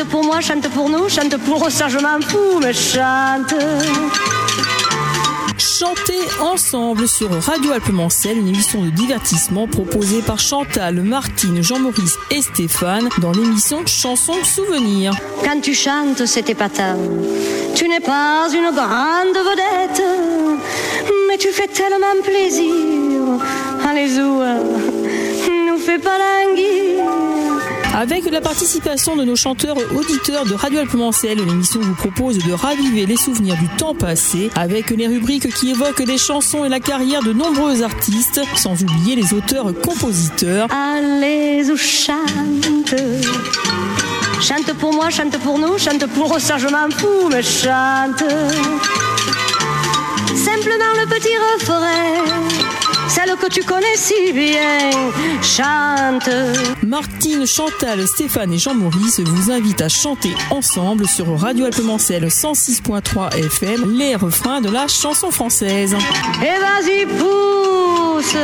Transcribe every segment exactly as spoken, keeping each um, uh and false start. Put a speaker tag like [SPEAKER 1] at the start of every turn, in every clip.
[SPEAKER 1] pour moi, chante pour nous, chante pour ça, je m'en fous, mais chante.
[SPEAKER 2] Chantez ensemble sur Radio Alpes-Mancel, une émission de divertissement proposée par Chantal, Martine, Jean-Maurice et Stéphane dans l'émission Chansons Souvenirs.
[SPEAKER 1] Quand tu chantes, c'est épatant. Tu n'es pas une grande vedette, mais tu fais tellement plaisir. Allez, zou, nous fais pas languir.
[SPEAKER 2] Avec la participation de nos chanteurs auditeurs de Radio Alpes-Mancel, l'émission vous propose de raviver les souvenirs du temps passé avec les rubriques qui évoquent des chansons et la carrière de nombreux artistes, sans oublier les auteurs-compositeurs.
[SPEAKER 1] Allez, ou chante. Chante pour moi, chante pour nous, chante pour ça, je m'en fous, mais chante. Simplement le petit refrain, celle que tu connais si bien, chante.
[SPEAKER 2] Martine, Chantal, Stéphane et Jean-Maurice vous invitent à chanter ensemble sur Radio Alpes-Mancel cent six point trois F M les refrains de la chanson française.
[SPEAKER 1] Et vas-y, pousse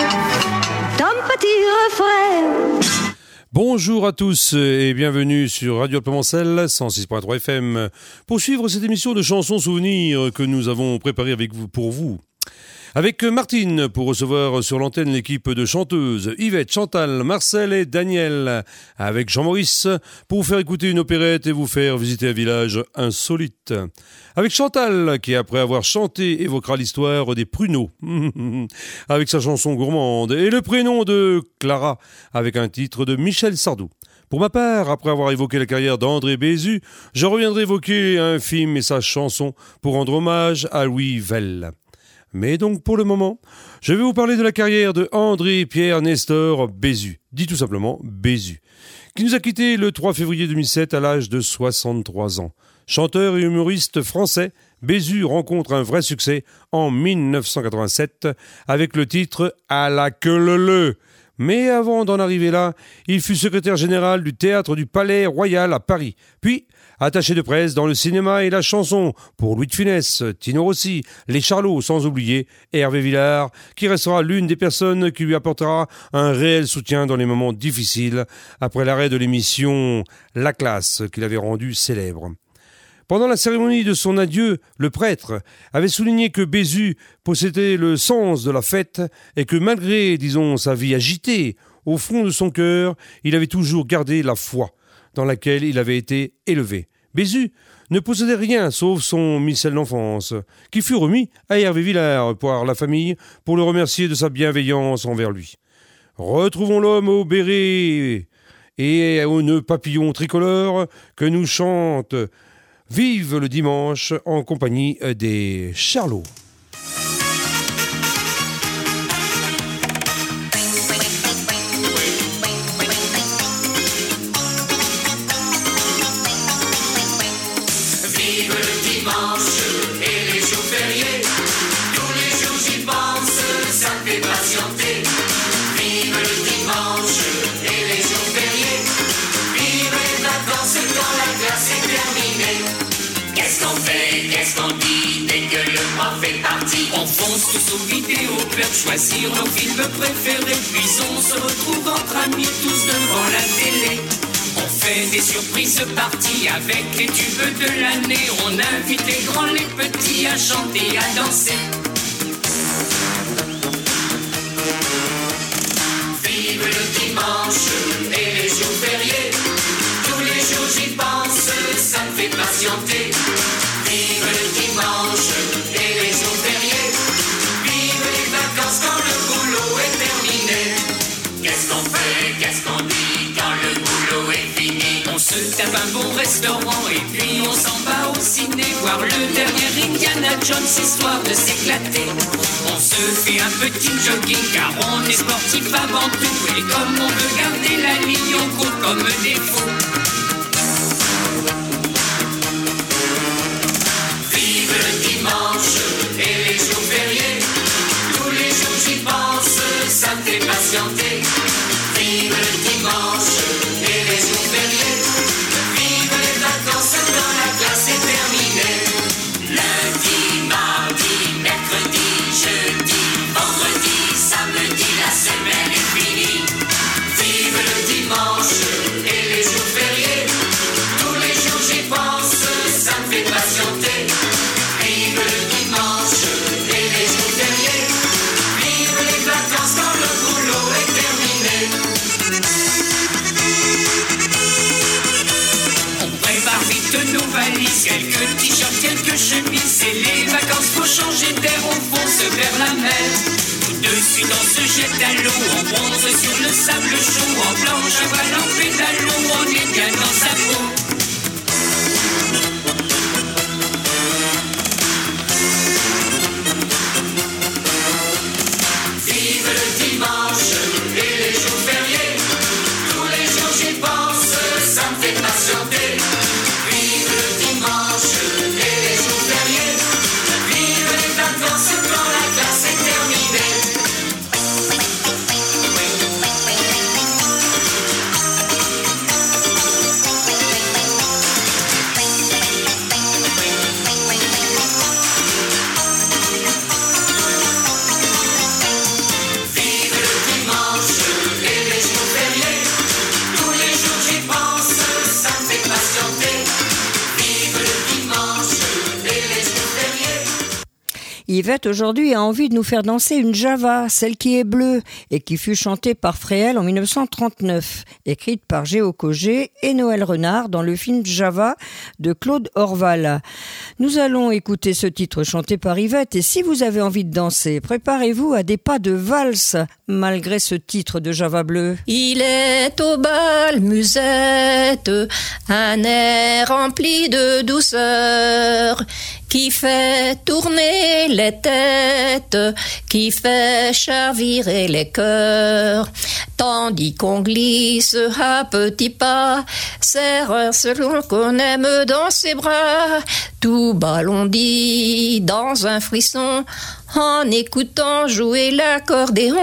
[SPEAKER 1] ton petit refrain.
[SPEAKER 3] Bonjour à tous et bienvenue sur Radio Alpes-Mancel cent six point trois F M pour suivre cette émission de chansons souvenirs que nous avons préparée avec vous, pour vous. Avec Martine pour recevoir sur l'antenne l'équipe de chanteuses Yvette, Chantal, Marcel et Daniel. Avec Jean-Maurice pour vous faire écouter une opérette et vous faire visiter un village insolite. Avec Chantal qui après avoir chanté évoquera l'histoire des pruneaux avec sa chanson gourmande et le prénom de Clara avec un titre de Michel Sardou. Pour ma part, après avoir évoqué la carrière d'André Bézu, je reviendrai évoquer un film et sa chanson pour rendre hommage à Louis Vell. Mais donc, pour le moment, je vais vous parler de la carrière de André Pierre Nestor Bézu, dit tout simplement Bézu, qui nous a quittés le trois février deux mille sept à l'âge de soixante-trois ans. Chanteur et humoriste français, Bézu rencontre un vrai succès en mille neuf cent quatre-vingt-sept avec le titre « À la queue leu ». Mais avant d'en arriver là, il fut secrétaire général du théâtre du Palais Royal à Paris, puis attaché de presse dans le cinéma et la chanson pour Louis de Funès, Tino Rossi, les Charlots, sans oublier Hervé Villard, qui restera l'une des personnes qui lui apportera un réel soutien dans les moments difficiles après l'arrêt de l'émission La Classe qu'il avait rendue célèbre. Pendant la cérémonie de son adieu, le prêtre avait souligné que Bézu possédait le sens de la fête et que malgré, disons, sa vie agitée, au fond de son cœur, il avait toujours gardé la foi dans laquelle il avait été élevé. Bézu ne possédait rien sauf son missel d'enfance, qui fut remis à Hervé Villard par la famille pour le remercier de sa bienveillance envers lui. Retrouvons l'homme au béret et aux nœuds papillons tricolores que nous chante Vive le dimanche en compagnie des Charlots.
[SPEAKER 4] Vive le dimanche et les jours fériés, tous les jours j'y pense, ça me fait patienter. Vive le dimanche et les jours fériés, vive les vacances quand la classe est terminée. Qu'est-ce qu'on fait, qu'est-ce qu'on dit dès que le prof est parti? On fonce tous aux vidéoclubs, choisir nos films préférés, puis on se retrouve entre amis tous devant la télé. On fait des surprises parties avec les tubes de l'année. On invite les grands, les petits à chanter, à danser. Vive le dimanche et les jours fériés, tous les jours j'y pense, ça me fait patienter. Vive le dimanche et les jours fériés, vive les vacances quand le boulot est terminé. Qu'est-ce qu'on fait, qu'est-ce qu'on dit quand le boulot est fini? On se tape un bon restaurant et puis on s'en va au ciné voir le dernier Indiana Jones, histoire de s'éclater. On se fait un petit jogging car on est sportif avant tout, et comme on veut garder la ligne, on court comme des fous. Vive le dimanche et les jours fériés, tous les jours j'y pense, ça me fait patienter. Vive le dimanche et les jours fériés, vive les vacances quand la classe est terminée. Lundi, mardi, mercredi, jeudi, vendredi, samedi, la semaine est finie. Vive le dimanche et les jours fériés, tous quelques t-shirts, quelques chemises. C'est les vacances, faut changer d'air, on fonce vers la mer. Dessus on se jette à l'eau, on bronze sur le sable chaud. En planche, à voile, en pédalo, on est bien dans sa peau. Vive le dimanche et les jours fériés. Tous les jours j'y pense, ça me fait patienter. Vive le dimanche et les jours fériés. Vive les vacances quand la classe est terminée.
[SPEAKER 5] Yvette aujourd'hui a envie de nous faire danser une java, celle qui est bleue, et qui fut chantée par Fréhel en dix-neuf cent trente-neuf, écrite par Géo Cogé et Noël Renard dans le film Java de Claude Orval. Nous allons écouter ce titre chanté par Yvette, et si vous avez envie de danser, préparez-vous à des pas de valse malgré ce titre de Java bleu.
[SPEAKER 6] Il est au bal musette, un air rempli de douceur, qui fait tourner les têtes, qui fait chavirer les cœurs, tandis qu'on glisse à petits pas, serre celui qu'on aime dans ses bras, tout bas l'on dit dans un frisson, en écoutant jouer l'accordéon.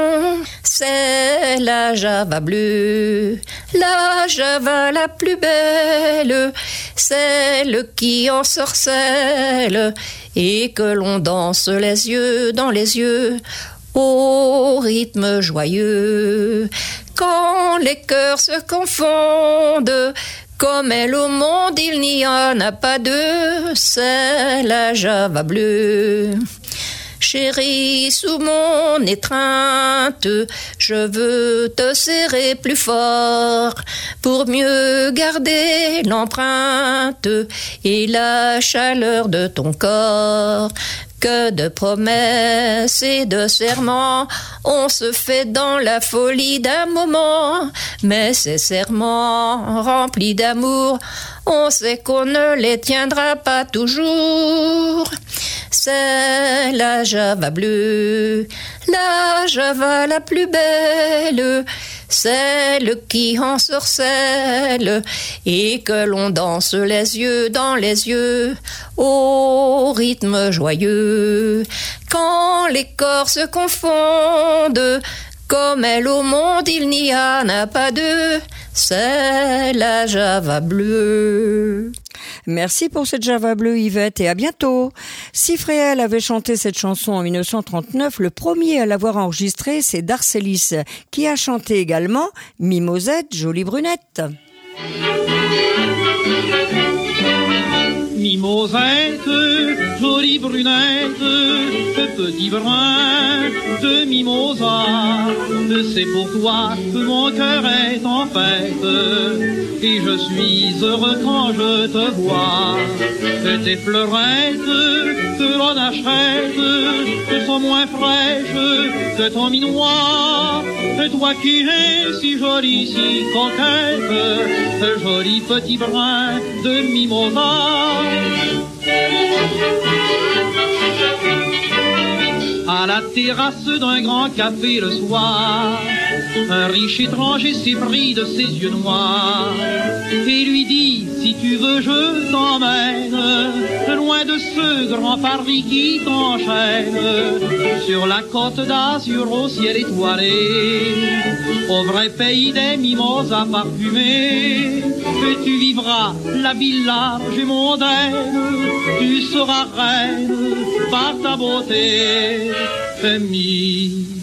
[SPEAKER 6] C'est la java bleue, la java la plus belle, celle qui ensorcelle et que l'on danse les yeux dans les yeux au rythme joyeux. Quand les cœurs se confondent, comme elle au monde il n'y en a pas deux, c'est la java bleue. Chérie, sous mon étreinte, je veux te serrer plus fort pour mieux garder l'empreinte et la chaleur de ton corps. Que de promesses et de serments on se fait dans la folie d'un moment, mais ces serments remplis d'amour, on sait qu'on ne les tiendra pas toujours. C'est la java bleue, la java la plus belle, celle qui ensorcelle et que l'on danse les yeux dans les yeux au rythme joyeux. Quand les corps se confondent, comme elle au monde il n'y en a pas deux, c'est la java bleue.
[SPEAKER 5] Merci pour cette java bleue Yvette et à bientôt. Si Fréhel avait chanté cette chanson en dix-neuf cent trente-neuf, le premier à l'avoir enregistrée c'est Darcélis, qui a chanté également Mimosette, jolie brunette.
[SPEAKER 7] Mimosette, jolie brunette, petit brin de mimosa, c'est pour toi que mon cœur est en fête, et je suis heureux quand je te vois. Tes fleurettes que l'on achète sont moins fraîches que ton minois, toi qui es si jolie, si coquette, joli petit brin de mimosa. À la terrasse d'un grand café le soir, un riche étranger s'est pris de ses yeux noirs et lui dit: si tu veux je t'emmène loin de ce grand Paris qui t'enchaîne, sur la côte d'Azur au ciel étoilé, au vrai pays des mimosas parfumés. Et tu vivras la vie large et mondaine, tu seras reine par ta beauté. Mimosette,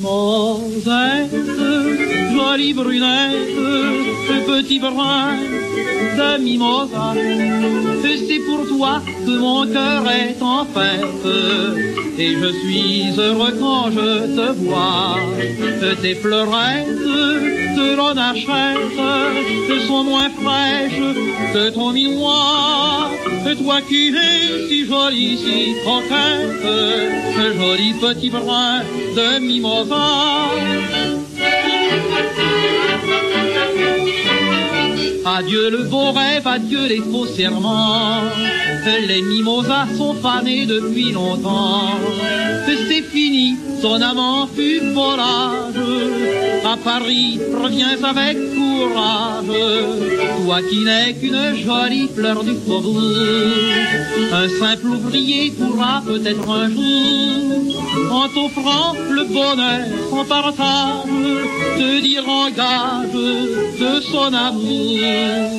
[SPEAKER 7] jolie brunette, petit brin de mimosa, c'est pour toi que mon cœur est en fête, et je suis heureux quand je te vois. Tes fleurettes que l'on achète sont moins fraîches que ton minois. Toi qui es si jolie, si coquette, joli petit brin de mimosa. Adieu le beau rêve, adieu les faux serments. Les mimosas sont fanées depuis longtemps. C'est fini, son amant fut volage. À Paris, reviens avec courage. Toi qui n'es qu'une jolie fleur du faubourg. Un simple ouvrier pourra peut-être un jour, en t'offrant le bonheur en partage, te dire en gage de son amour.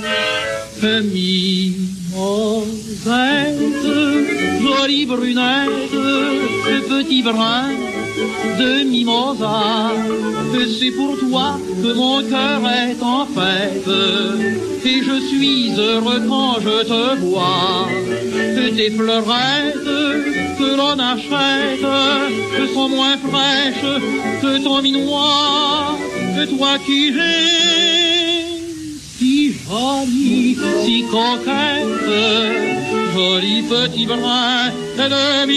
[SPEAKER 7] Mimosette, jolie brunette, petit brin de mimosa, c'est pour toi que mon cœur est en fête, et je suis heureux quand je te vois. Tes fleurettes que l'on achète sont moins fraîches que ton minois, toi qui es si jolie, si coquette, joli petit brin de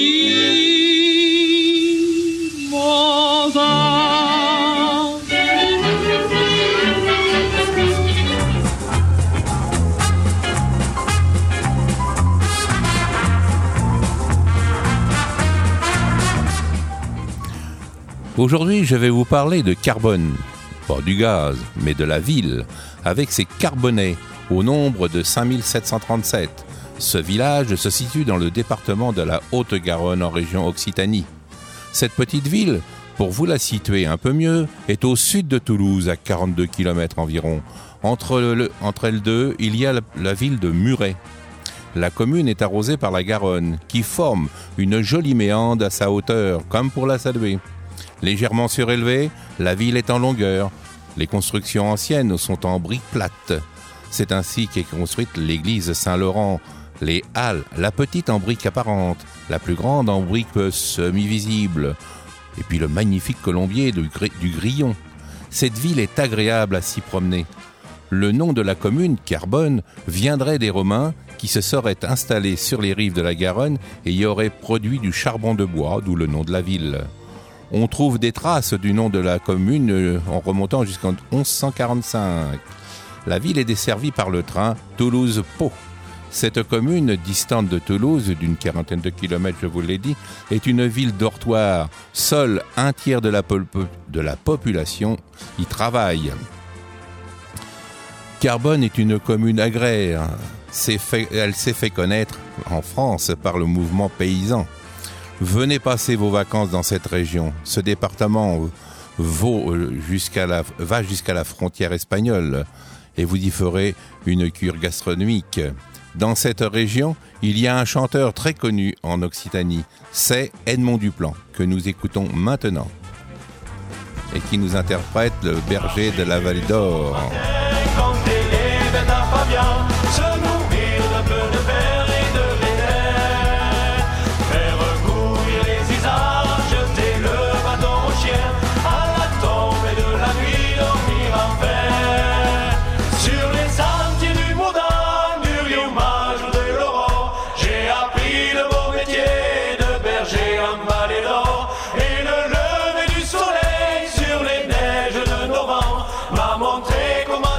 [SPEAKER 7] mimosa.
[SPEAKER 8] Aujourd'hui, je vais vous parler de Carbonne, pas du gaz, mais de la ville, avec ses Carbonnais, au nombre de cinq mille sept cent trente-sept. Ce village se situe dans le département de la Haute-Garonne en région Occitanie. Cette petite ville, pour vous la situer un peu mieux, est au sud de Toulouse, à quarante-deux kilomètres environ. Entre, le, entre elles deux, il y a la, la ville de Muret. La commune est arrosée par la Garonne, qui forme une jolie méandre à sa hauteur, comme pour la saluer. Légèrement surélevée, la ville est en longueur. Les constructions anciennes sont en briques plates. C'est ainsi qu'est construite l'église Saint-Laurent, les halles, la petite en briques apparentes, la plus grande en briques semi-visibles, et puis le magnifique colombier du, gr- du Grillon. Cette ville est agréable à s'y promener. Le nom de la commune, Carbonne, viendrait des Romains qui se seraient installés sur les rives de la Garonne et y auraient produit du charbon de bois, d'où le nom de la ville. On trouve des traces du nom de la commune en remontant jusqu'en onze cent quarante-cinq. La ville est desservie par le train Toulouse-Pau. Cette commune, distante de Toulouse d'une quarantaine de kilomètres, je vous l'ai dit, est une ville dortoir. Seul un tiers de la, pol- de la population y travaille. Carbonne est une commune agraire. C'est fait, elle s'est fait connaître en France par le mouvement paysan. Venez passer vos vacances dans cette région. Ce département vaut jusqu'à la, va jusqu'à la frontière espagnole et vous y ferez une cure gastronomique. Dans cette région, il y a un chanteur très connu en Occitanie. C'est Edmond Duplan, que nous écoutons maintenant et qui nous interprète le berger de la Vallée d'Or.
[SPEAKER 9] Montré comment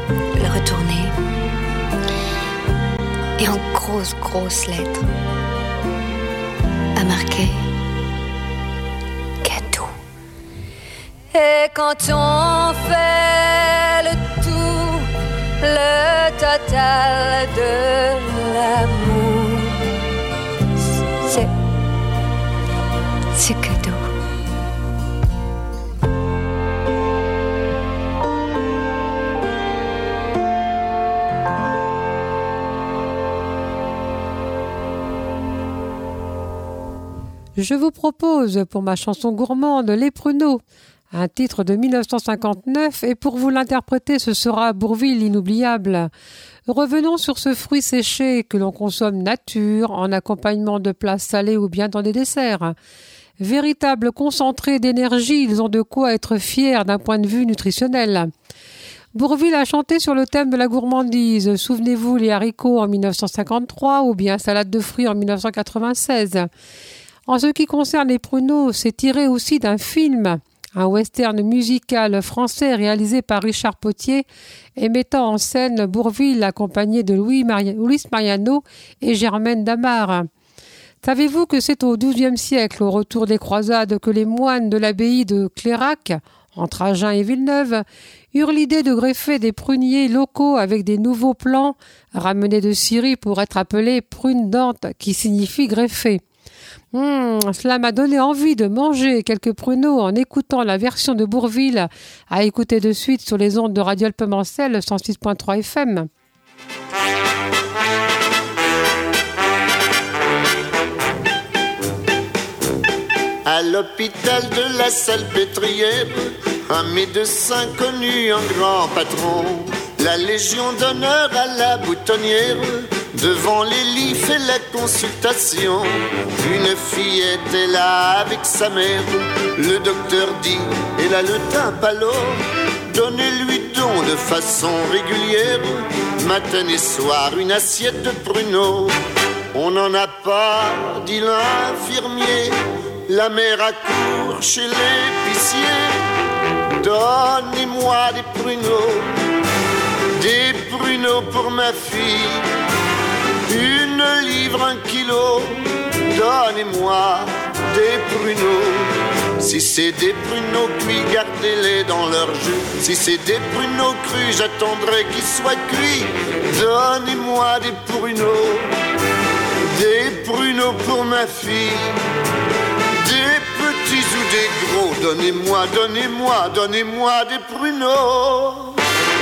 [SPEAKER 10] le retourner. Et en grosses, grosses lettres, à marquer cadeau.
[SPEAKER 9] Et quand on fait le tout, le total de l'amour,
[SPEAKER 10] C'est... c'est cadeau.
[SPEAKER 9] je vous propose pour ma chanson gourmande Les Pruneaux, un titre de mille neuf cent cinquante-neuf, et pour vous l'interpréter, ce sera Bourvil inoubliable. Revenons sur ce fruit séché que l'on consomme nature, en accompagnement de plats salés ou bien dans des desserts. Véritable concentré d'énergie, ils ont de quoi être fiers d'un point de vue nutritionnel. Bourvil a chanté sur le thème de la gourmandise. Souvenez-vous les haricots en mille neuf cent cinquante-trois ou bien salade de fruits en mille neuf cent quatre-vingt-seize. En ce qui concerne les pruneaux, c'est tiré aussi d'un film, un western musical français réalisé par Richard Potier et mettant en scène Bourvil accompagné de Louis Mari- Luis Mariano et Germaine Damar. Savez-vous que c'est au douzième siècle, au retour des croisades, que les moines de l'abbaye de Clérac, entre Agen et Villeneuve, eurent l'idée de greffer des pruniers locaux avec des nouveaux plants ramenés de Syrie pour être appelés prunes dentes, qui signifie greffer. Mmh, cela m'a donné envie de manger quelques pruneaux en écoutant la version de Bourvil à écouter de suite sur les ondes de Radio Alpemancel cent six point trois F M.
[SPEAKER 11] À l'hôpital de la Salpêtrière, un médecin connu, un grand patron, la Légion d'honneur à la boutonnière. Devant les lits fait la consultation. Une fillette est là avec sa mère. Le docteur dit, elle a le teint pâle. Donnez-lui donc de façon régulière, matin et soir, une assiette de pruneaux. On n'en a pas, dit l'infirmier. La mère accourt chez l'épicier. Donnez-moi des pruneaux, des pruneaux pour ma fille. Une livre, un kilo, donnez-moi des pruneaux. Si c'est des pruneaux cuits, gardez-les dans leur jus. Si c'est des pruneaux crus, j'attendrai qu'ils soient cuits. Donnez-moi des pruneaux, des pruneaux pour ma fille. Des petits ou des gros, donnez-moi, donnez-moi, donnez-moi des pruneaux.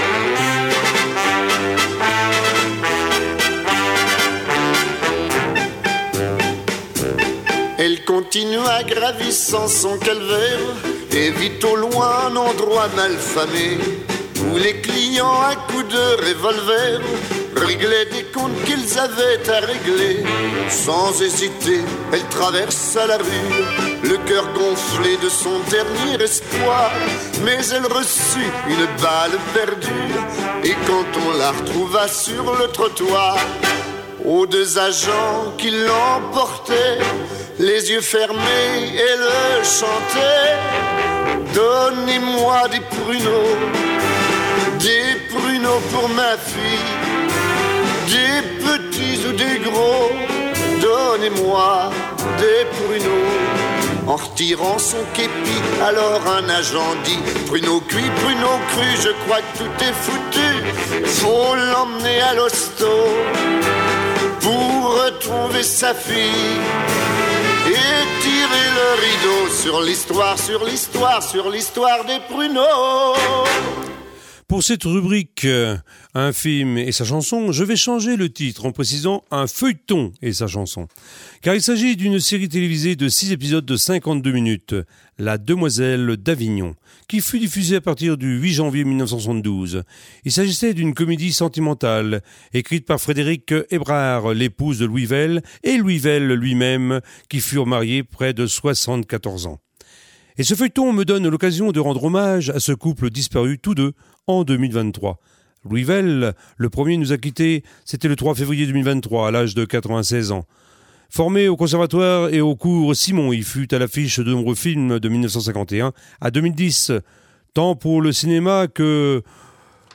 [SPEAKER 11] Elle continua gravissant son calvaire, et vit au loin un endroit mal famé, où les clients à coups de revolver réglaient des comptes qu'ils avaient à régler. Sans hésiter, elle traversa la rue, le cœur gonflé de son dernier espoir. Mais elle reçut une balle perdue, et quand on la retrouva sur le trottoir, aux deux agents qui l'emportaient, les yeux fermés, elle chantait. Donnez-moi des pruneaux, des pruneaux pour ma fille. Des petits ou des gros, donnez-moi des pruneaux. En retirant son képi, alors un agent dit: pruneaux cuits, pruneaux crus, je crois que tout est foutu. Faut l'emmener à l'hosto pour retrouver sa fille et tirer le rideau sur l'histoire, sur l'histoire, sur l'histoire des pruneaux.
[SPEAKER 3] Pour cette rubrique euh, un film et sa chanson, je vais changer le titre en précisant un feuilleton et sa chanson. Car il s'agit d'une série télévisée de six épisodes de cinquante-deux minutes, La Demoiselle d'Avignon, qui fut diffusée à partir du huit janvier mille neuf cent soixante-douze. Il s'agissait d'une comédie sentimentale, écrite par Frédéric Hébrard, l'épouse de Louis Vell, et Louis Vell lui-même, qui furent mariés près de soixante-quatorze ans. Et ce feuilleton me donne l'occasion de rendre hommage à ce couple disparu tous deux en deux mille vingt-trois. Louis Vell, le premier nous a quittés, c'était le trois février deux mille vingt-trois, à l'âge de quatre-vingt-seize ans. Formé au conservatoire et au cours Simon, il fut à l'affiche de nombreux films de mille neuf cent cinquante et un à deux mille dix, tant pour le cinéma que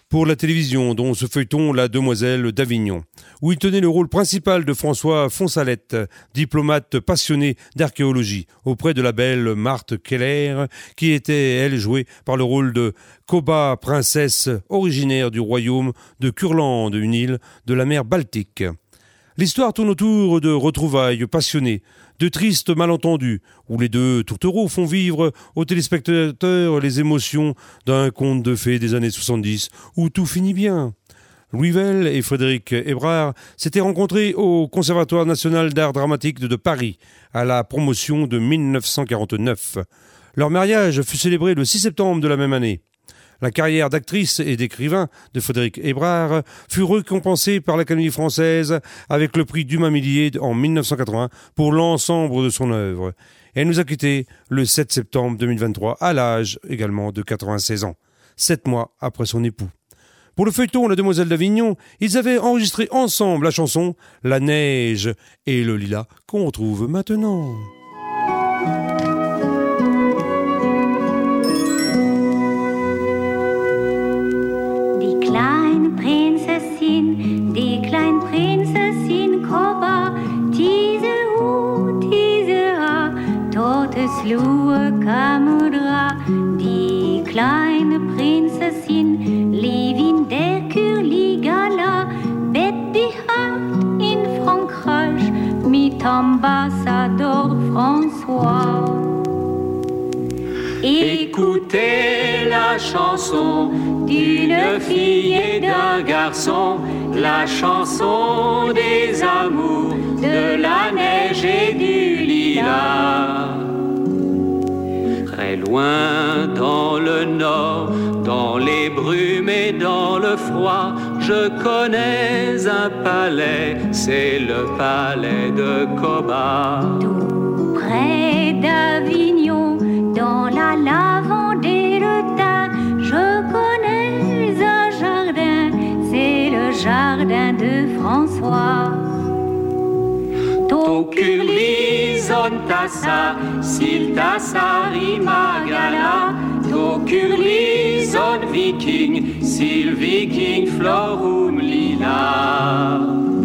[SPEAKER 3] pour la télévision, dont ce feuilleton La Demoiselle d'Avignon, où il tenait le rôle principal de François Fonsalette, diplomate passionné d'archéologie, auprès de la belle Marthe Keller, qui était, elle, jouée par le rôle de Koba, princesse originaire du royaume de Kurland, une île de la mer Baltique. L'histoire tourne autour de retrouvailles passionnées, de tristes malentendus, où les deux tourtereaux font vivre aux téléspectateurs les émotions d'un conte de fées des années soixante-dix, où tout finit bien. Louis Vell et Frédéric Hébrard s'étaient rencontrés au Conservatoire national d'art dramatique de Paris, à la promotion de mille neuf cent quarante-neuf. Leur mariage fut célébré le six septembre de la même année. La carrière d'actrice et d'écrivain de Frédéric Hébrard fut récompensée par l'Académie française avec le prix Dumas Millier en mille neuf cent quatre-vingts pour l'ensemble de son œuvre. Elle nous a quittés le sept septembre deux mille vingt-trois à l'âge également de quatre-vingt-seize ans, sept mois après son époux. Pour le feuilleton La Demoiselle d'Avignon, ils avaient enregistré ensemble la chanson La neige et le lilas qu'on retrouve maintenant.
[SPEAKER 12] Die kleine Prinzessin Koba, diese Hu, diese Ha, totes Lue Kamudra. Die kleine Prinzessin lief in der Curligala, Betty Hart in Frankreich mit Ambassadeur François.
[SPEAKER 13] Écoutez la chanson d'une fille et d'un garçon, la chanson des amours, de la neige et du lilas. Très loin dans le nord, dans les brumes et dans le froid, je connais un palais, c'est le palais de Koba.
[SPEAKER 12] Tout près d'Avignon, dans la lavande et le thym, je connais un jardin, c'est le jardin de François.
[SPEAKER 13] Tokurli zontasa, siltasa rimagala, Tokurli zon viking, sil viking florum lila.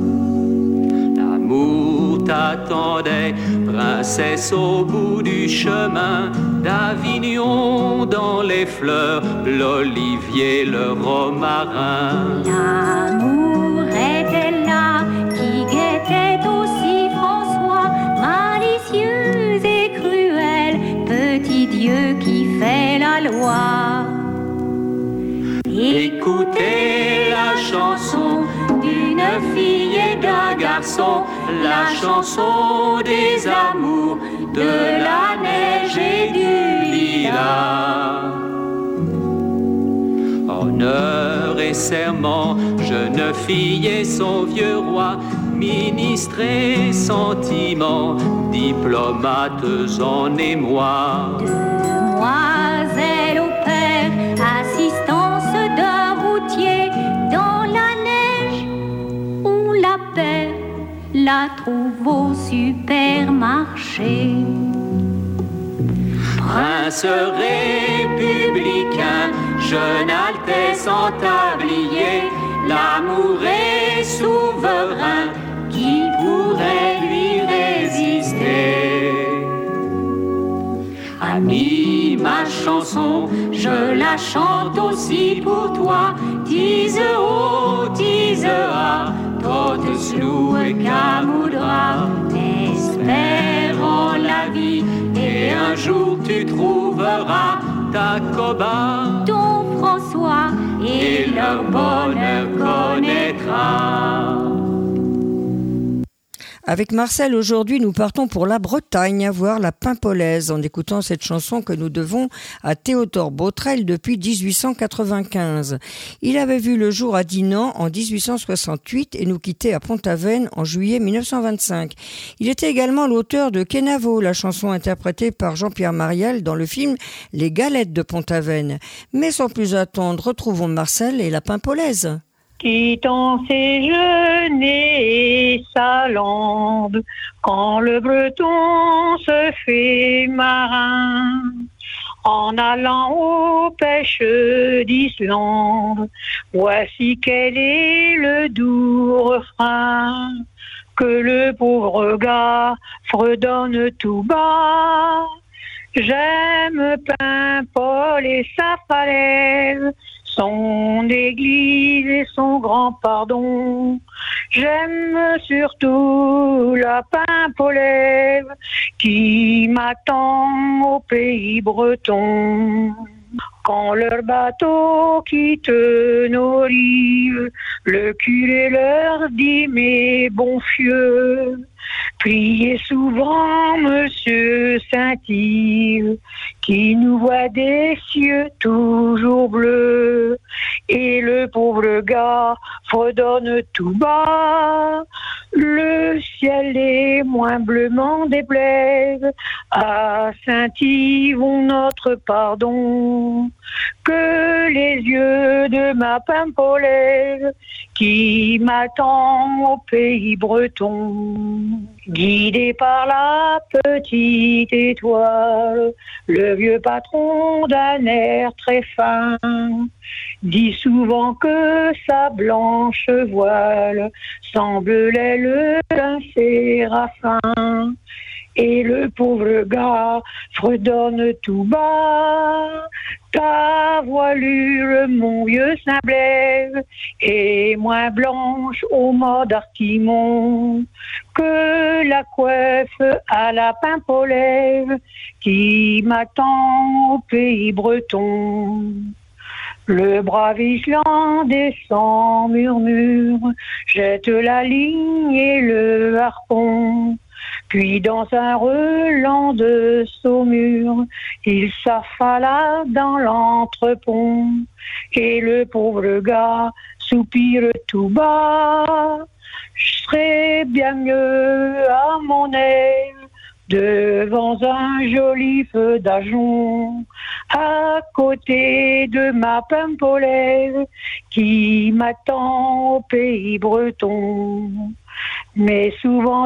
[SPEAKER 13] L'amour t'attendait, princesse au bout du chemin, d'Avignon dans les fleurs, l'olivier, le romarin.
[SPEAKER 12] L'amour était là, qui guettait aussi François, malicieux et cruel, petit Dieu qui fait la loi.
[SPEAKER 13] Écoutez la chanson d'une fille et d'un garçon, la chanson des amours, de la neige et du lilas. Honneur et serment, jeune fille et son vieux roi, ministre et sentiment, diplomates en émoi.
[SPEAKER 12] Demoiselle au père, assistance d'un routier, dans la neige, on la perd, la trouve au supermarché.
[SPEAKER 13] Prince républicain, jeune altesse en tablier, l'amour est souverain, qui pourrait lui résister? Ami, ma chanson, je la chante aussi pour toi. Dise oh, dise ah, totes lue Kamudra. Espérons la vie, et un jour tu trouveras ta Koba,
[SPEAKER 12] ton François,
[SPEAKER 13] et leur bonheur connaîtra.
[SPEAKER 5] Avec Marcel, aujourd'hui, nous partons pour la Bretagne, voir la Paimpolaise, en écoutant cette chanson que nous devons à Théodore Botrel depuis dix-huit cent quatre-vingt-quinze. Il avait vu le jour à Dinan en dix-huit cent soixante-huit et nous quittait à Pont-Aven en juillet mille neuf cent vingt-cinq. Il était également l'auteur de Kenavo, la chanson interprétée par Jean-Pierre Mariel dans le film Les Galettes de Pont-Aven. Mais sans plus attendre, retrouvons Marcel et la Paimpolaise.
[SPEAKER 14] Quittant ses genêts et sa lande, quand le breton se fait marin, en allant aux pêches d'Islande. Voici quel est le doux refrain que le pauvre gars fredonne tout bas. J'aime Paimpol et sa falaise, son église et son grand pardon. J'aime surtout la Paimpolaise qui m'attend au pays breton. Quand leur bateau quitte nos rives, le curé leur dit mes bons fieux, priez souvent Monsieur Saint-Yves, qui nous voit des cieux toujours bleus. Et le pauvre gars fredonne tout bas, le ciel est moins bleu m'en déplaise, à Saint-Yves on notre pardon, que les yeux de ma Paimpolaise qui m'attend au pays breton. Guidé par la petite étoile, le vieux patron d'un air très fin dit souvent que sa blanche voile semble l'aile d'un séraphin. Et le pauvre gars fredonne tout bas, ta voilure, mon vieux Saint-Blaise, est moins blanche au mode Artimon que la coiffe à la Paimpolaise qui m'attend au pays breton. Le brave Islandais sans murmure jette la ligne et le harpon. Puis dans un relent de Saumur, il s'affala dans l'entrepont. Et le pauvre gars soupire tout bas, je serais bien mieux à mon aise devant un joli feu d'ajonc, à côté de ma Paimpolaise qui m'attend au pays breton. Mais souvent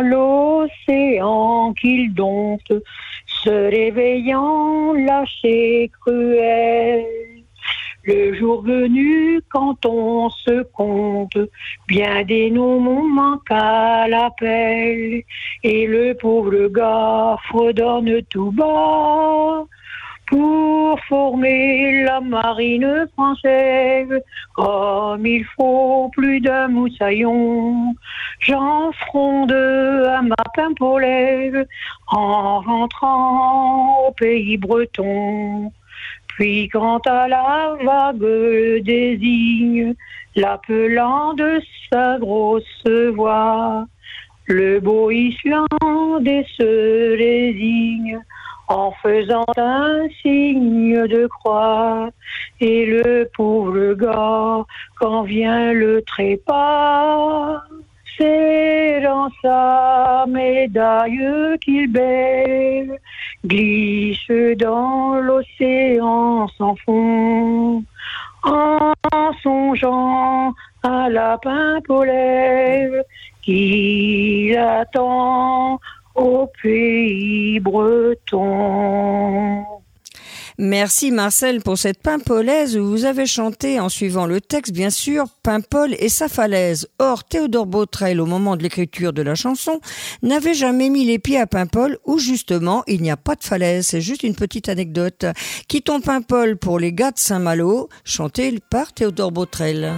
[SPEAKER 14] l'océan qu'il dompte, se réveillant lâché cruel, le jour venu quand on se compte, bien des noms manquent à l'appel, et le pauvre gars fredonne tout bas pour former la marine française. Comme il faut plus d'un moussaillon, j'en fronde à ma Paimpolaise en rentrant au pays breton. Puis quand à la vague désigne, l'appelant de sa grosse voix, le beau Islandais se résigne en faisant un signe de croix. Et le pauvre gars, quand vient le trépas, c'est dans sa médaille qu'il baise, glisse dans l'océan sans fond, en songeant à la Paimpolaise qui l'attend au pays breton.
[SPEAKER 5] Merci Marcel pour cette Paimpolaise où vous avez chanté, en suivant le texte bien sûr, Paimpol et sa falaise. Or, Théodore Botrel, au moment de l'écriture de la chanson, n'avait jamais mis les pieds à Paimpol où justement il n'y a pas de falaise. C'est juste une petite anecdote. Quittons Paimpol pour les gars de Saint-Malo, chanté par Théodore Botrel.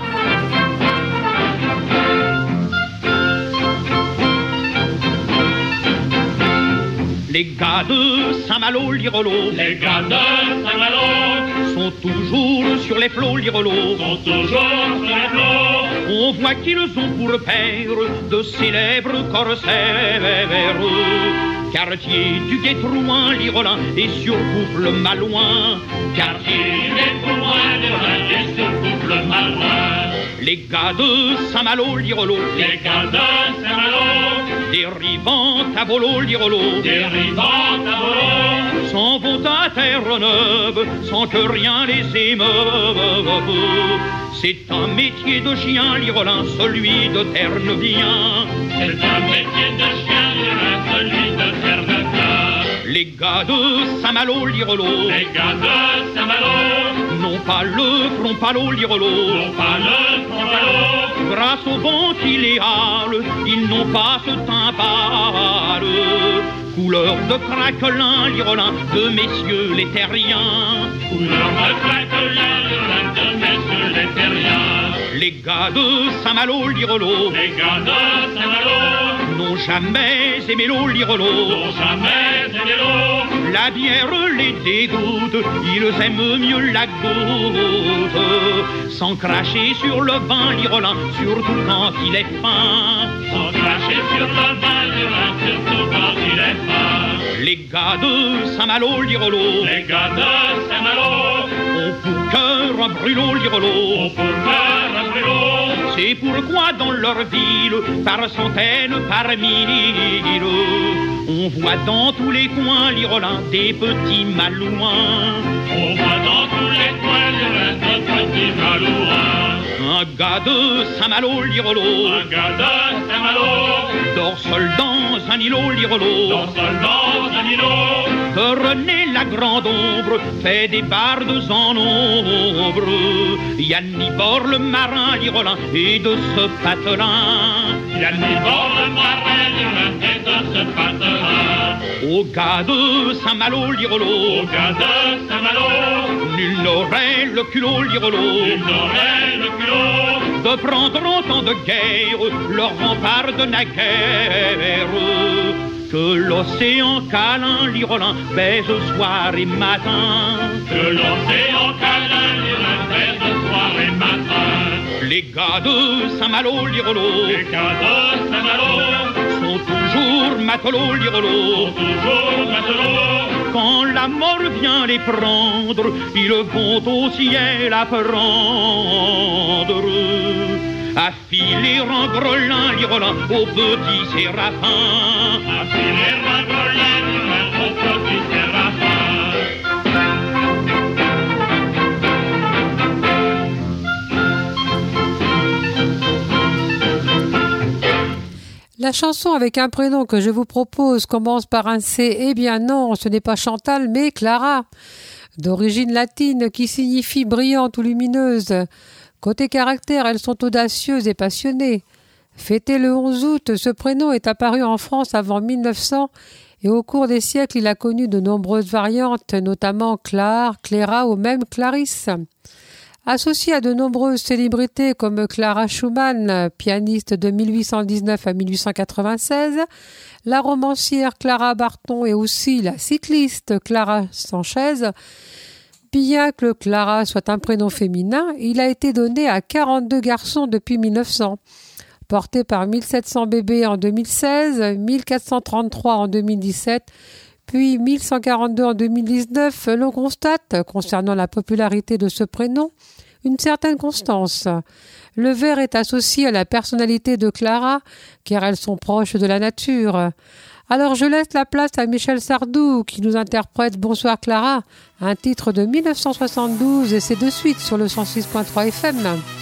[SPEAKER 7] Les gars de Saint-Malo, l'Irolo, les gars de Saint-Malo sont toujours sur les flots, l'Irolo, sont toujours sur les flots. On voit qu'ils ont pour père de célèbres corsaires, quartier du Gué-Trouin, l'Irolin et surcouple Malouin, quartier du Gué-Trouin, l'Irolin et surcouple Malouin. Les gars de Saint-Malo, l'Irolo, les gars de Saint-Malo, dérivant à volo, l'Irolo, dérivant à volo, s'en vont à Terre-Neuve sans que rien les émeuve. C'est un métier de chien, l'Irolin, celui de Terre-Neuvien. C'est un métier de chien, l'Irolin, celui de Terre-Neuvien. Les gars de Saint-Malo, Lirolo,
[SPEAKER 4] les gars de Saint-Malo,
[SPEAKER 7] non pas le front palo, Lirolo,
[SPEAKER 4] non pas le front palo,
[SPEAKER 7] grâce au vent qui les hale, ils n'ont pas ce teint pâle. Couleur de craquelin, lirolin, de messieurs les terriens.
[SPEAKER 4] Couleur de craquelin, lirolin, de messieurs les terriens.
[SPEAKER 7] Les gars de Saint-Malo, Lirolo,
[SPEAKER 4] les gars de Saint-Malo,
[SPEAKER 7] n'ont jamais aimé l'eau, Lirolo,
[SPEAKER 4] n'ont jamais aimé l'eau.
[SPEAKER 7] La bière les dégoûte, ils aiment mieux la goutte. Sans cracher sur le vin, Lirolin, surtout quand il est fin.
[SPEAKER 4] Sans cracher sur le vin, Lirolin, surtout quand il est fin.
[SPEAKER 7] Les gars de Saint-Malo, Lirolo,
[SPEAKER 4] les gars de Saint-Malo,
[SPEAKER 7] ont pour cœur un brûlot, Lirolo,
[SPEAKER 4] ont pour cœur un brûlot.
[SPEAKER 7] C'est pourquoi dans leur ville, par centaines, par mille, on voit dans tous les coins, Lirolin, des petits malouins.
[SPEAKER 4] On voit dans tous les coins, Lirolin, des petits malouins.
[SPEAKER 7] Un gars de Saint-Malo, Lirolo,
[SPEAKER 4] un gars de Saint-Malo,
[SPEAKER 7] dort seul dans un îlot, Lirolo,
[SPEAKER 4] dort seul dans un îlot.
[SPEAKER 7] Que René la grande ombre fait des bardes en ombre. Yannibor le marin, Lirolin, et de ce patelin.
[SPEAKER 4] Yannibor le marin, Lirolin, et de ce patelin.
[SPEAKER 7] Au gars de Saint-Malo, Lirolo,
[SPEAKER 4] au gars de Saint-Malo,
[SPEAKER 7] nul n'aurait le culot, Lirolo,
[SPEAKER 4] nul n'aurait le culot
[SPEAKER 7] de prendre en temps de guerre leur rempart de naguère. Que l'océan câlin, Lirolin, baise soir et matin.
[SPEAKER 4] Que l'océan câlin, Lirolin, baise soir et matin.
[SPEAKER 7] Les gars de Saint-Malo, Lirolo,
[SPEAKER 4] les gars de Saint-Malo,
[SPEAKER 7] sont toujours matelots, Lirolo,
[SPEAKER 4] sont toujours matelots.
[SPEAKER 7] Quand la mort vient les prendre, ils vont au ciel apprendre à filer en grelin, Lirolin, aux petits séraphins.
[SPEAKER 4] À filer en grelin, Lirolin, aux petits séraphins.
[SPEAKER 9] La chanson avec un prénom que je vous propose commence par un C. Eh bien non, ce n'est pas Chantal, mais Clara, d'origine latine qui signifie brillante ou lumineuse. Côté caractère, elles sont audacieuses et passionnées. Fêté le onze août, ce prénom est apparu en France avant mille neuf cents et au cours des siècles, il a connu de nombreuses variantes, notamment Clare, Clara ou même Clarisse. Associée à de nombreuses célébrités comme Clara Schumann, pianiste de mille huit cent dix-neuf à mille huit cent quatre-vingt-seize, la romancière Clara Barton et aussi la cycliste Clara Sanchez. Bien que Clara soit un prénom féminin, il a été donné à quarante-deux garçons depuis mille neuf cents. Porté par mille sept cents bébés en deux mille seize, mille quatre cent trente-trois en deux mille dix-sept, puis mille cent quarante-deux en deux mille dix-neuf, l'on constate, concernant la popularité de ce prénom, une certaine constance. Le vert est associé à la personnalité de Clara, car elles sont proches de la nature. Alors je laisse la place à Michel Sardou, qui nous interprète Bonsoir Clara, un titre de mille neuf cent soixante-douze, et c'est de suite sur le cent six point trois F M.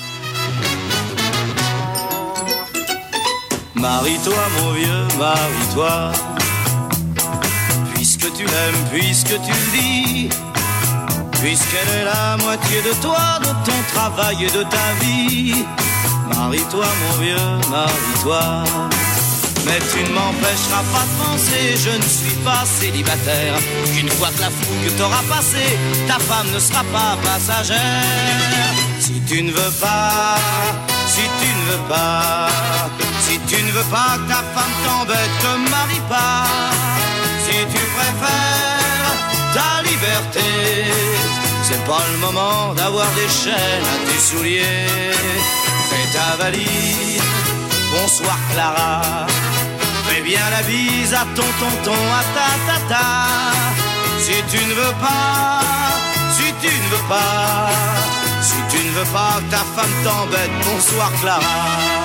[SPEAKER 15] Marie-toi mon vieux, marie-toi, puisque tu l'aimes, puisque tu le dis, puisqu'elle est la moitié de toi, de ton travail et de ta vie. Marie-toi mon vieux, marie-toi, mais tu ne m'empêcheras pas de penser, je ne suis pas célibataire, qu'une fois que la fougue t'aura passé, ta femme ne sera pas passagère. Si tu ne veux pas, si tu ne veux pas, si tu ne veux pas que ta femme t'embête, te marie pas. Si tu préfères ta liberté, c'est pas le moment d'avoir des chaînes à tes souliers. Fais ta valise, bonsoir Clara, fais bien la bise à ton tonton, à ta tata. Si tu ne veux pas, si tu ne veux pas, si tu ne veux pas que ta femme t'embête, bonsoir Clara.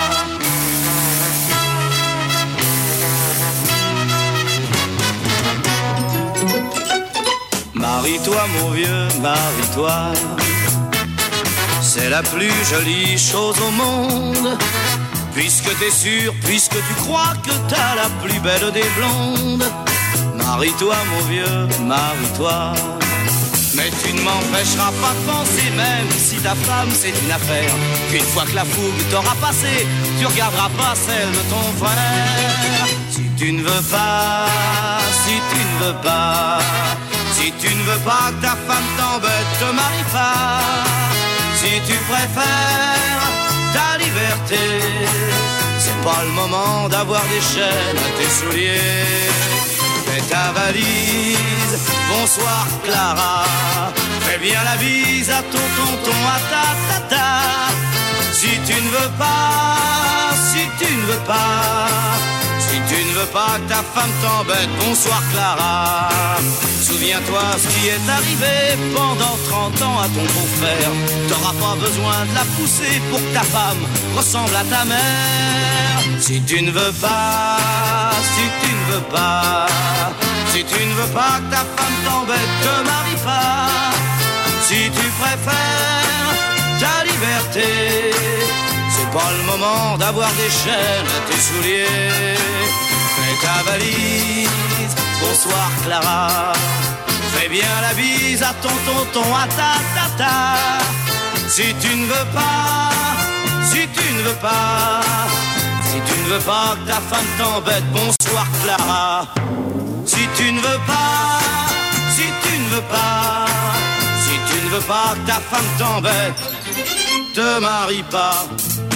[SPEAKER 15] Marie-toi mon vieux, marie-toi, c'est la plus jolie chose au monde. Puisque t'es sûr, puisque tu crois que t'as la plus belle des blondes, Marie-toi mon vieux, marie-toi. Mais tu ne m'empêcheras pas de penser, même si ta femme c'est une affaire, qu'une fois que la fougue t'aura passé, tu regarderas pas celle de ton frère. Si tu ne veux pas, si tu ne veux pas, si tu ne veux pas que ta femme t'embête, te marie pas. Si tu préfères ta liberté, c'est pas le moment d'avoir des chaînes à tes souliers. Fais ta valise, bonsoir Clara, fais bien la bise à ton tonton, à ta tata. Si tu ne veux pas, si tu ne veux pas, si tu ne veux pas que ta femme t'embête, bonsoir Clara. Souviens-toi ce qui est arrivé pendant trente ans à ton beau-frère. T'auras pas besoin de la pousser pour que ta femme ressemble à ta mère. Si tu ne veux pas, si tu ne veux pas, si tu ne veux pas que ta femme t'embête, te marie pas. Si tu préfères ta liberté, c'est pas le moment d'avoir des chaînes à tes souliers. Fais ta valise, bonsoir Clara, fais bien la bise à ton tonton, à ta tata. Si tu ne veux pas, si tu ne veux pas, si tu ne veux pas que ta femme t'embête, bonsoir Clara. Si tu ne veux pas, si tu ne veux pas, si tu ne veux pas que ta femme t'embête, te marie pas.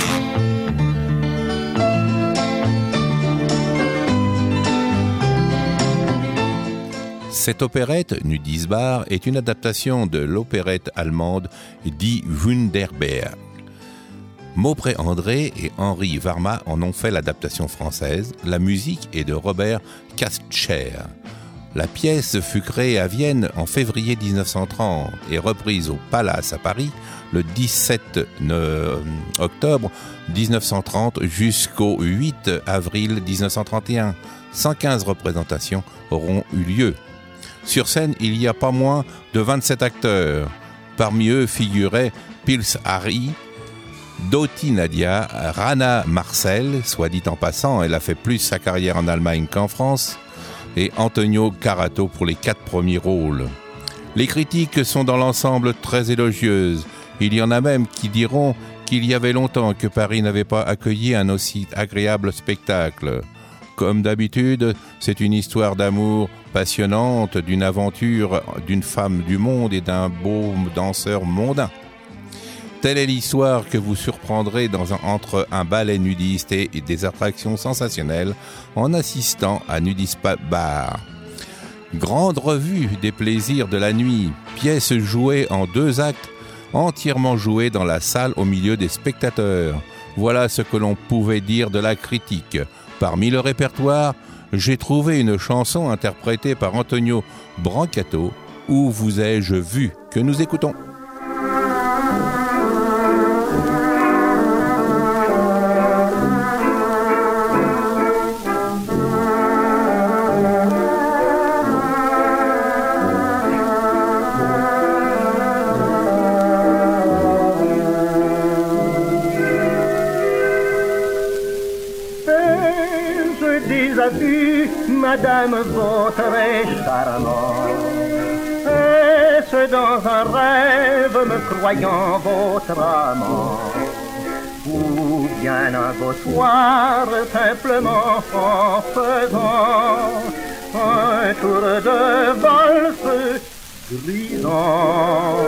[SPEAKER 8] Cette opérette, Nudisbar, est une adaptation de l'opérette allemande Die Wunderberg. Maupré-André et Henri Varma en ont fait l'adaptation française. La musique est de Robert Katscher. La pièce fut créée à Vienne en février dix-neuf cent trente et reprise au Palace à Paris le dix-sept octobre dix-neuf cent trente jusqu'au huit avril dix-neuf cent trente et un. cent quinze représentations auront eu lieu. Sur scène, il y a pas moins de vingt-sept acteurs. Parmi eux figuraient Pils Harry, Doti Nadia, Rana Marcel, soit dit en passant, elle a fait plus sa carrière en Allemagne qu'en France, et Antonio Carato pour les quatre premiers rôles. Les critiques sont dans l'ensemble très élogieuses. Il y en a même qui diront qu'il y avait longtemps que Paris n'avait pas accueilli un aussi agréable spectacle. Comme d'habitude, c'est une histoire d'amour passionnante, d'une aventure d'une femme du monde et d'un beau danseur mondain. Telle est l'histoire que vous surprendrez dans un, entre un ballet nudiste et des attractions sensationnelles en assistant à Nudisbar. Grande revue des plaisirs de la nuit, pièce jouée en deux actes, entièrement jouée dans la salle au milieu des spectateurs. Voilà ce que l'on pouvait dire de la critique. Parmi le répertoire, j'ai trouvé une chanson interprétée par Antonio Brancato, Où vous ai-je vu, que nous écoutons.
[SPEAKER 16] Madame, votre est charmante. Est-ce dans un rêve me croyant votre amant, ou bien un beau soir simplement en faisant un tour de valse grisant?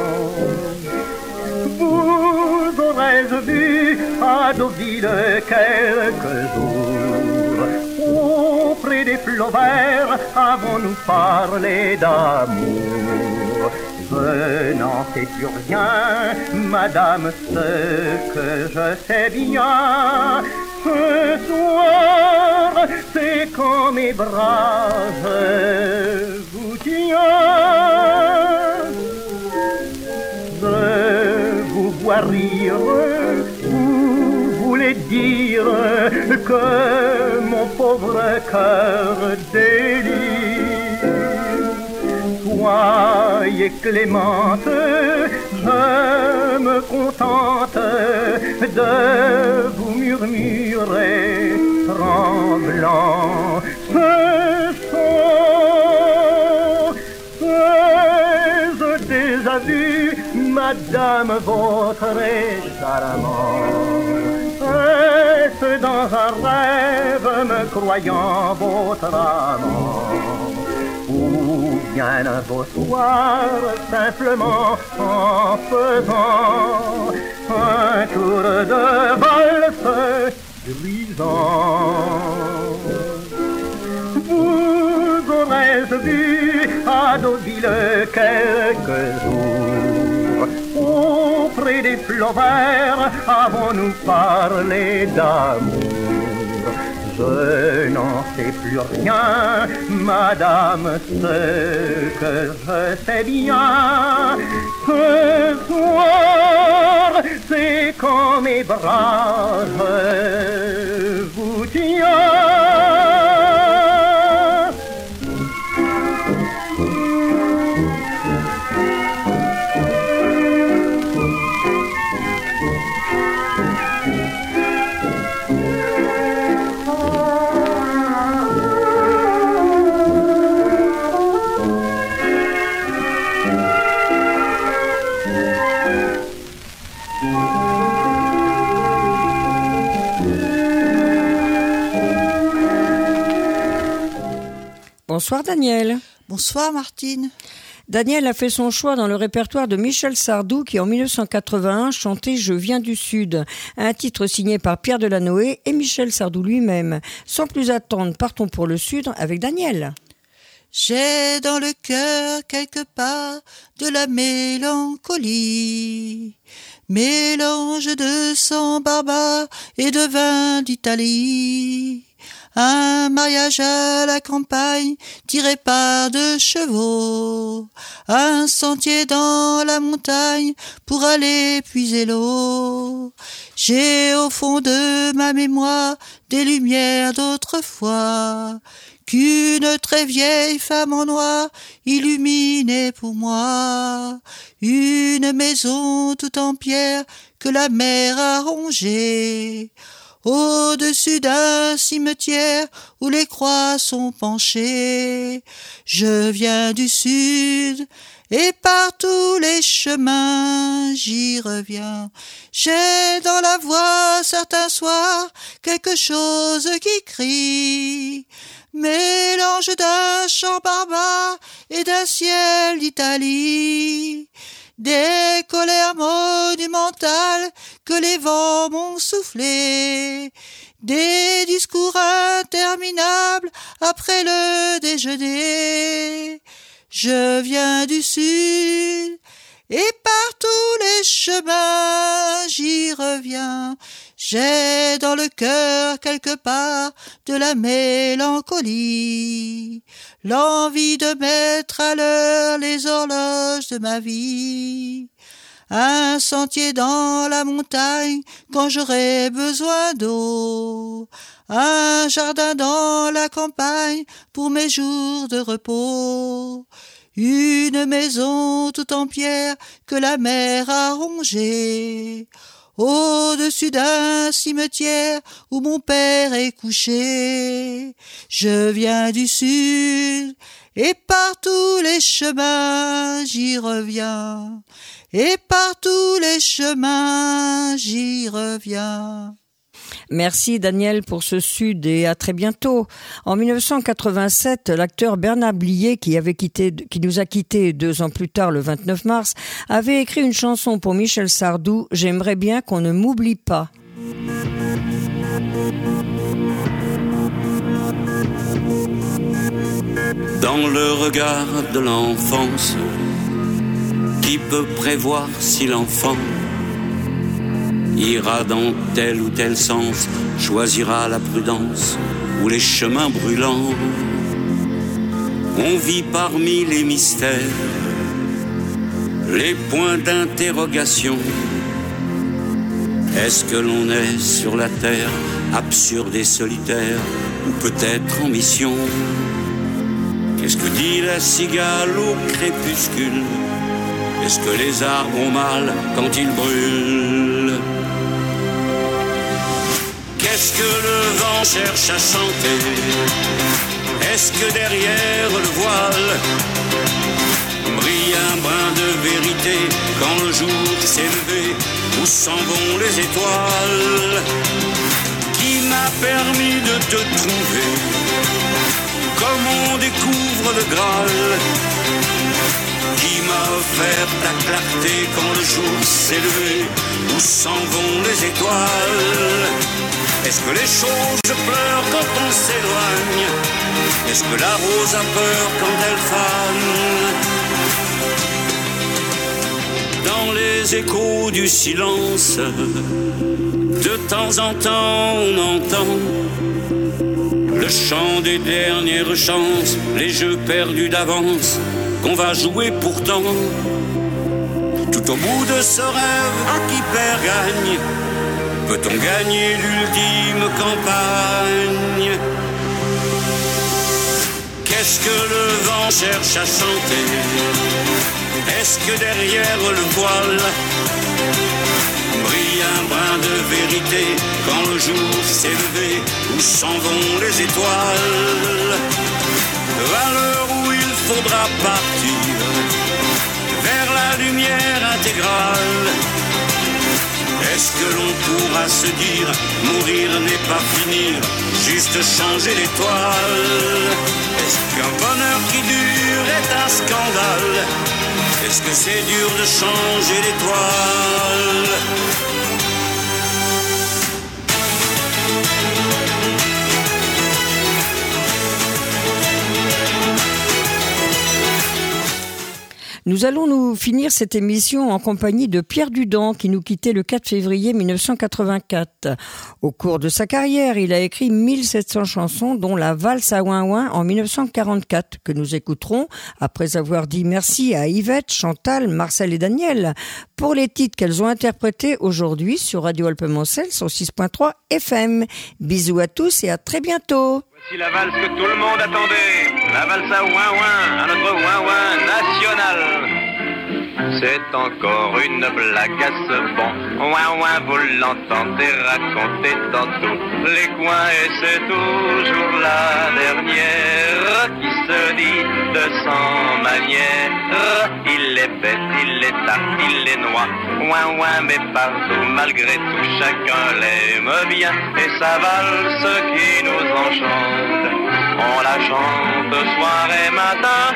[SPEAKER 16] Vous aurez vu à Deauville quelques jours, auprès des flots verts avons-nous parlé d'amour. Je n'en sais plus rien, madame, ce que je sais bien, ce soir, c'est quand mes bras je vous tiens. Je vous vois rire, vous voulez dire que mon pauvre cœur délire. Soyez clémente, je me contente de vous murmurer tremblant ce chant. madame, votre est charmant. Est-ce dans un rêve me croyant votre amant? Ou bien un beau soir, simplement en faisant un tour de valse grisant. Vous aurais-je vu à Deauville quelques jours, auprès des flots verts, avons-nous parlé d'amour? Je n'en sais plus rien, madame, ce que je sais bien. Ce soir, c'est quand mes bras je vous tiens.
[SPEAKER 5] Bonsoir Daniel.
[SPEAKER 17] Bonsoir Martine.
[SPEAKER 5] Daniel a fait son choix dans le répertoire de Michel Sardou qui en mille neuf cent quatre-vingt-un chantait « Je viens du Sud », un titre signé par Pierre Delanoë et Michel Sardou lui-même. Sans plus attendre, partons pour le Sud avec Daniel.
[SPEAKER 17] J'ai dans le cœur quelque part de la mélancolie, mélange de sang barbare et de vin d'Italie. Un mariage à la campagne tiré par deux chevaux, un sentier dans la montagne pour aller puiser l'eau. J'ai au fond de ma mémoire des lumières d'autrefois, qu'une très vieille femme en noir illuminait pour moi. Une maison toute en pierre que la mer a rongée, au-dessus d'un cimetière où les croix sont penchées. Je viens du Sud et par tous les chemins j'y reviens. J'ai dans la voix certains soirs quelque chose qui crie, mélange d'un chant barbare et d'un ciel d'Italie. Des colères monumentales que les vents m'ont soufflées, des discours interminables après le déjeuner. Je viens du Sud et par tous les chemins j'y reviens. J'ai dans le cœur quelque part de la mélancolie, l'envie de mettre à l'heure les horloges de ma vie. Un sentier dans la montagne quand j'aurai besoin d'eau, un jardin dans la campagne pour mes jours de repos. Une maison toute en pierre que la mer a rongée, au-dessus d'un cimetière où mon père est couché. Je viens du Sud et par tous les chemins j'y reviens, et par tous les chemins j'y reviens.
[SPEAKER 5] Merci Daniel pour ce Sud et à très bientôt. En mille neuf cent quatre-vingt-sept, l'acteur Bernard Blier, qui, avait quitté, qui nous a quittés deux ans plus tard, le vingt-neuf mars, avait écrit une chanson pour Michel Sardou, « J'aimerais bien qu'on ne m'oublie pas ».
[SPEAKER 18] Dans le regard de l'enfance, qui peut prévoir si l'enfant ira dans tel ou tel sens, choisira la prudence ou les chemins brûlants. On vit parmi les mystères, les points d'interrogation. Est-ce que l'on est sur la terre, absurde et solitaire, ou peut-être en mission? Qu'est-ce que dit la cigale au crépuscule? Est-ce que les arbres ont mal quand ils brûlent? Qu'est-ce que le vent cherche à chanter? Est-ce que derrière le voile, Brille un brin de vérité quand le jour s'est levé. Où s'en vont les étoiles? Qui m'a permis de te trouver? Comme on découvre le Graal? Qui m'a offert ta clarté quand le jour s'est levé? Où s'en vont les étoiles? Est-ce que les choses pleurent quand on s'éloigne? Est-ce que la rose a peur quand elle fane? Dans les échos du silence, de temps en temps on entend le chant des dernières chances, les jeux perdus d'avance qu'on va jouer pourtant. Tout au bout de ce rêve, à qui perd gagne? Peut-on gagner l'ultime campagne? Qu'est-ce que le vent cherche à chanter? Est-ce que derrière le voile brille un brin de vérité quand le jour s'est levé? Où s'en vont les étoiles? À l'heure où il faudra partir vers la lumière intégrale, est-ce que l'on pourra se dire mourir n'est pas finir, juste changer l'étoile? Est-ce qu'un bonheur qui dure est un scandale? Est-ce que c'est dur de changer l'étoile?
[SPEAKER 5] Nous allons nous finir cette émission en compagnie de Pierre Dudant qui nous quittait le quatre février mille neuf cent quatre-vingt-quatre. Au cours de sa carrière, il a écrit mille sept cents chansons dont la valse à Ouin Ouin en mille neuf cent quarante-quatre que nous écouterons après avoir dit merci à Yvette, Chantal, Marcel et Daniel pour les titres qu'elles ont interprétés aujourd'hui sur Radio Alpes-Mancel cent six point trois F M. Bisous à tous et à très bientôt.
[SPEAKER 19] Voici la valse que tout le monde attendait, la valse à Ouin Ouin, à notre Ouin Ouin national. C'est encore une blague à ce bon Ouin Ouin, vous l'entendez raconter dans tous les coins. Et c'est toujours la dernière qui se dit de cent manières. Il est bête, il est tard, il est noir, Ouin Ouin, mais partout, malgré tout, chacun l'aime bien. Et sa valse qui nous enchante, on la chante soir et matin.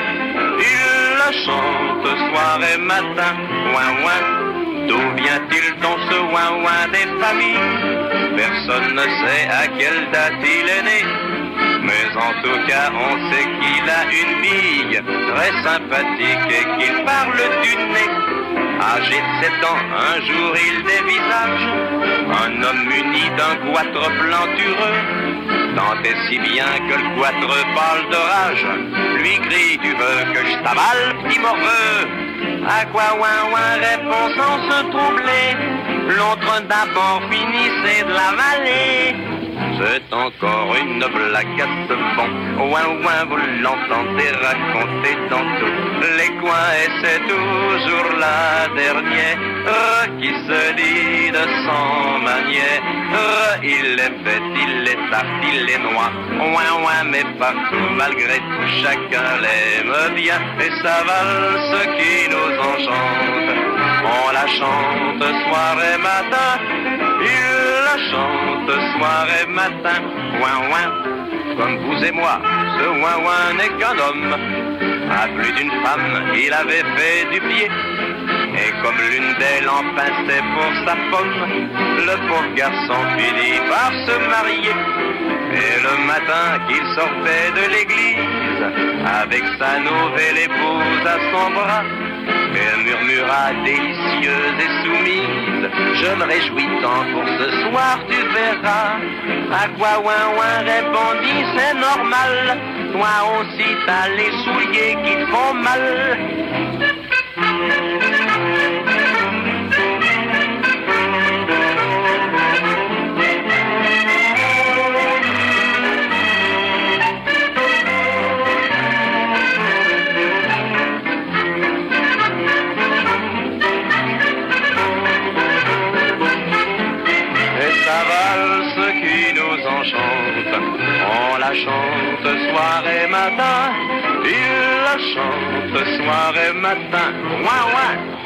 [SPEAKER 19] Il la chante soir et matin, Ouin Ouin. D'où vient-il donc ce Ouin Ouin des familles? Personne ne sait à quelle date il est né, mais en tout cas on sait qu'il a une bille très sympathique et qu'il parle du nez. Âgé de sept ans, un jour il dévisage un homme muni d'un goitre plantureux. Tant et si bien que le goitre parle de rage, lui crie: tu veux que je t'avale, petit morveux? À quoi Ouin Ouin répond sans se troubler: l'autre d'abord finissait de l'avaler. C'est encore une blague à ce bon Ouin Ouin, vous l'entendez raconter dans tous les coins. Et c'est toujours la dernière qui se dit de cent manières. Il est bête, il est tard, il est noir, Ouin Ouin, mais partout, malgré tout, chacun l'aime bien. Et sa valse qui nous enchante, on la chante soir et matin. Il la chante soir et matin, Ouin Ouin. Comme vous et moi, ce Ouin Ouin n'est qu'un homme. À plus d'une femme, il avait fait du pied. Et comme l'une d'elles en pinçait pour sa pomme, le pauvre garçon finit par se marier. Et le matin qu'il sortait de l'église, avec sa nouvelle épouse à son bras, elle murmura délicieuse et soumise: je me réjouis tant pour ce soir, tu verras. À quoi Ouin Ouin répondit: c'est normal, toi aussi t'as les souliers qui te font mal. On la chante soir et matin, il la chante soir et matin. Ouin, ouin.